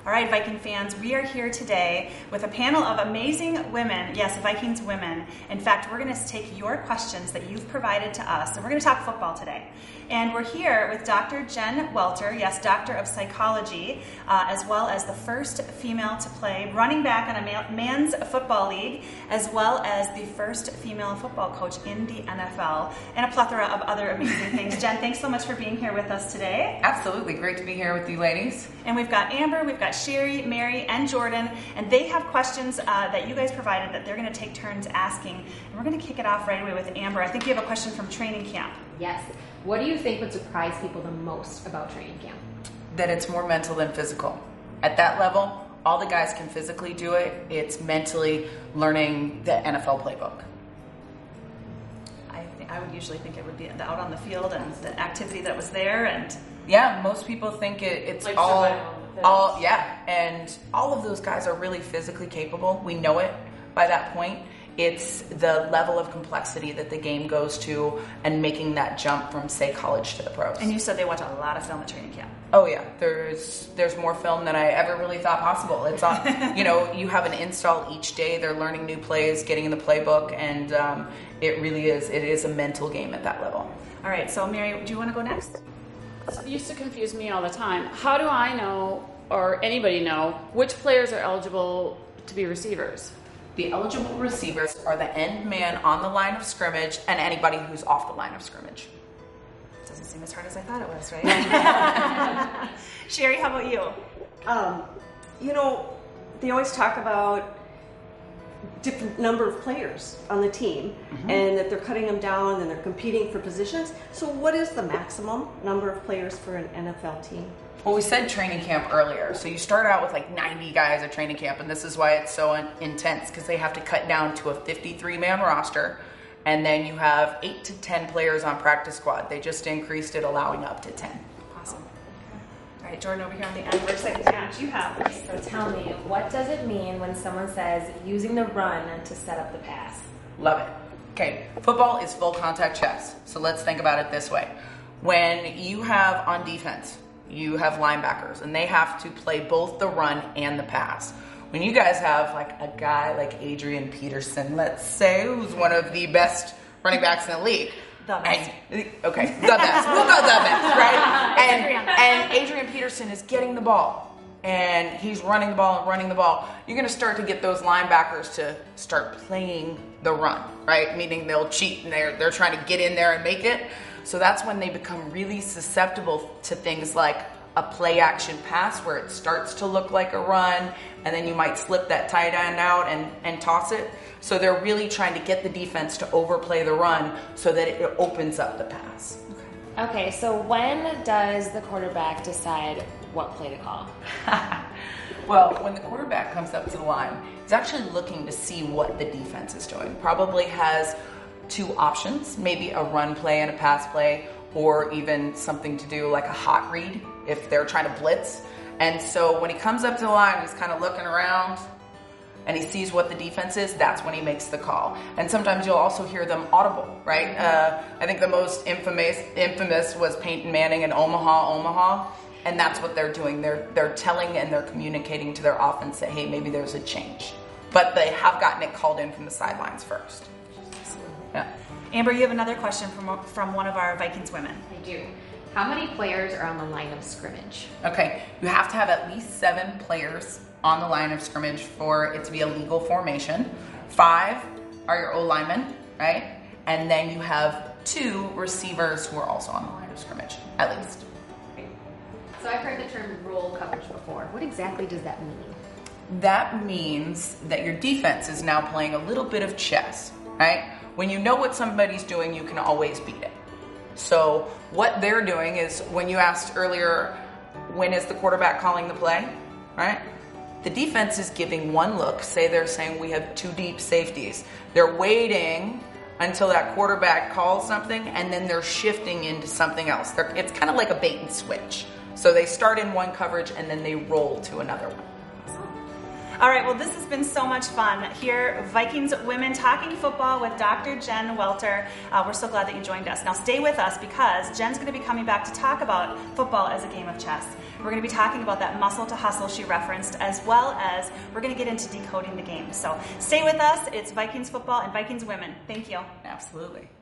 All right, Viking fans, we are here today with a panel of amazing women. Yes, Vikings women. In fact, we're going to take your questions that you've provided to us, and we're going to talk football today. And we're here with Dr. Jen Welter, yes, Doctor of Psychology, as well as the first female to play running back on a man's football league, as well as the first female football coach in the NFL, and a plethora of other amazing things. Jen, thanks so much for being here with us today. Absolutely. Great to be here with you ladies. And we've got Amber, we've got Sherry, Mary, and Jordan, and they have questions that you guys provided that they're going to take turns asking. And we're going to kick it off right away with Amber. I think you have a question from training camp. Yes. What do you think would surprise people the most about training camp? That it's more mental than physical. At that level, all the guys can physically do it. It's mentally learning the NFL playbook. I would usually think it would be out on the field and the activity that was there. And yeah, most people think it's like all, and all of those guys are really physically capable. We know it by that point. It's the level of complexity that the game goes to and making that jump from, say, college to the pros. And you said they watch a lot of film at training camp. Oh yeah, there's more film than I ever really thought possible. It's on, you have an install each day. They're learning new plays, getting in the playbook, and it is a mental game at that level. All right, so Mary, do you want to go next? It used to confuse me all the time. How do I know, or anybody know, which players are eligible to be receivers? The eligible receivers are the end man on the line of scrimmage and anybody who's off the line of scrimmage. Doesn't seem as hard as I thought it was, right? Sherry, how about you? They always talk about different number of players on the team, and that they're cutting them down and they're competing for positions. So what is the maximum number of players for an NFL team? Well, we said training camp earlier, so you start out with like 90 guys at training camp, and this is why it's so intense, because they have to cut down to a 53-man roster, and then you have 8 to 10 players on practice squad. They just increased it, allowing up to 10. Awesome. All right, Jordan, over here on the end, we're excited to match. You have this. So tell me, what does it mean when someone says using the run to set up the pass? Love it. Okay, football is full contact chess, so let's think about it this way. When you have on defense, you have linebackers, and they have to play both the run and the pass. When you guys have like a guy like Adrian Peterson, let's say, who's one of the best running backs in the league. The best. The best. We'll go the best, right? And Adrian Peterson is getting the ball, and he's running the ball and running the ball. You're going to start to get those linebackers to start playing the run, right? Meaning they'll cheat, and they're trying to get in there and make it. So that's when they become really susceptible to things like a play action pass where it starts to look like a run, and then you might slip that tight end out and toss it. So they're really trying to get the defense to overplay the run so that it opens up the pass. Okay, so when does the quarterback decide what play to call? Well, when the quarterback comes up to the line, he's actually looking to see what the defense is doing. Probably has 2 options, maybe a run play and a pass play, or even something to do like a hot read if they're trying to blitz. And so when he comes up to the line, he's kind of looking around and he sees what the defense is, that's when he makes the call. And sometimes you'll also hear them audible, right? I think the most infamous was Peyton Manning in Omaha, and that's what they're doing. They're telling and they're communicating to their offense that, hey, maybe there's a change. But they have gotten it called in from the sidelines first. Yeah. Amber, you have another question from one of our Vikings women. I do. How many players are on the line of scrimmage? Okay, you have to have at least 7 players on the line of scrimmage for it to be a legal formation. 5 are your O-linemen, right? And then you have 2 receivers who are also on the line of scrimmage, at least. So I've heard the term roll coverage before. What exactly does that mean? That means that your defense is now playing a little bit of chess, right? When you know what somebody's doing, you can always beat it. So what they're doing is, when you asked earlier, when is the quarterback calling the play, right? The defense is giving one look. Say they're saying we have 2 deep safeties. They're waiting until that quarterback calls something, and then they're shifting into something else. It's kind of like a bait and switch. So they start in one coverage, and then they roll to another one. All right, well, this has been so much fun here, Vikings Women Talking Football with Dr. Jen Welter. We're so glad that you joined us. Now stay with us because Jen's going to be coming back to talk about football as a game of chess. We're going to be talking about that muscle to hustle she referenced, as well as we're going to get into decoding the game. So stay with us. It's Vikings Football and Vikings Women. Thank you. Absolutely.